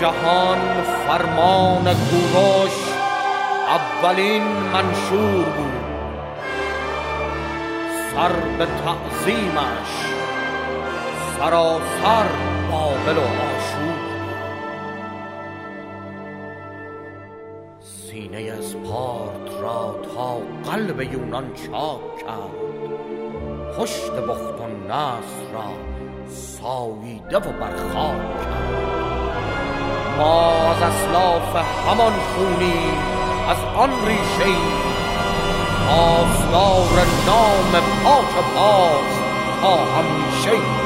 جهان فرمان کوروش اولین منشور بود. سر به تعظیمش سراسر بابل و آشور. سینه اسپارت را تا قلب یونان چاک کرد، پشت بخت و نصر را ساییده و برخاک کرد. ما از اسلاف همان خونیم، از آن ریشه‌ایم، پاسدار نام پاک پاس تا همیشه.